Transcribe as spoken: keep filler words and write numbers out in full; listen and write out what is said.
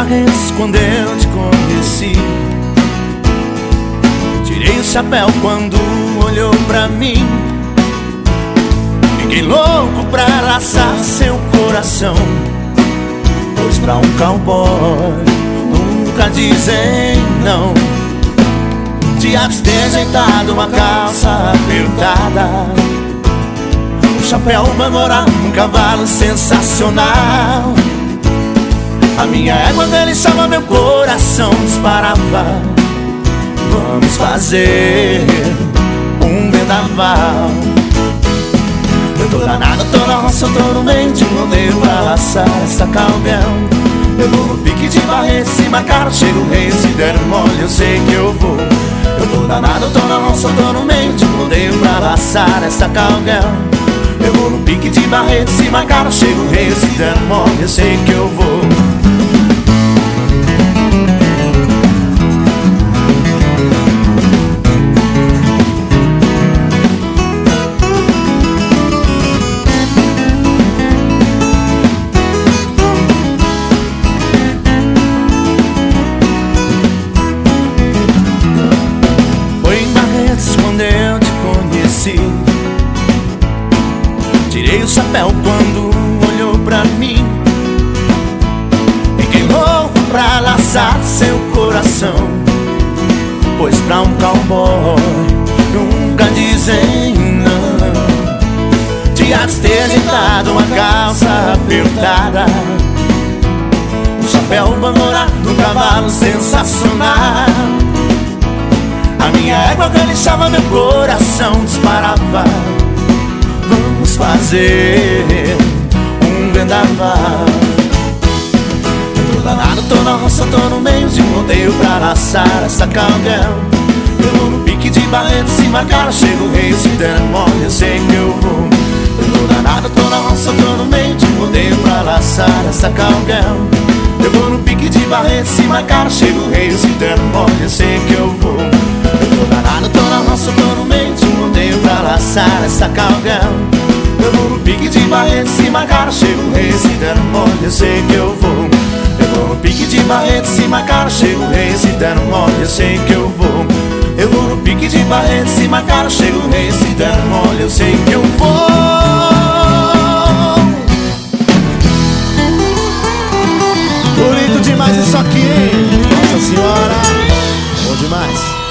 Barretos quando eu te conheci. Tirei o chapéu quando olhou pra mim. Fiquei louco pra laçar seu coração, pois pra um cowboy nunca dizem não. Te avistei ajeitado, uma calça apertada, um chapéu bangorá, um cavalo sensacional. A minha égua relinchava, meu coração disparava. Vamos fazer um vendaval. Eu tô danado, tô na roça, eu tô no meio de um rodeio pra laçar essa caldeão. Eu vou no pique de Barretos, se marcar, chego o rei, se der mole eu sei que eu vou. Eu tô danado, tô na roça, eu tô no meio de um rodeio pra laçar essa caldeão. Eu vou no pique de Barretos, se marcar, chego o rei, se der mole eu sei que eu vou. Quando eu te conheci, tirei o chapéu quando olhou pra mim. Fiquei louco pra laçar seu coração, pois pra um cowboy nunca dizem não. Te avistei ajeitado, uma calça apertada, um chapéu bangorá, um cavalo sensacional. A minha égua relinchava, meu coração disparava. Vamos fazer um vendaval. Eu tô danado, tô na roça, tô no meio de um rodeio pra laçar essa caldeão. Eu vou no pique de Barretos, se marcar, chego o rei, se der mole eu sei que eu vou. Eu tô danado, tô na roça, tô no meio de um rodeio pra laçar essa caldeão. Eu vou no pique de Barretos, se marcar, chego o rei, se der mole eu sei que eu vou. Eu tô danado, tô na roça, tô no meio de um rodeio pra laçar essa caldeão. Eu vou no pique de Barretos, se marcar, chego o rei, se der mole eu sei que eu vou. Eu vou no pique de Barretos, se marcar, chego o rei, se der mole eu sei que eu vou. Eu vou no pique de Barretos, se marcar, chego o rei, se der mole eu sei que eu vou. Bonito demais isso aqui, hein? Nossa senhora, bom demais.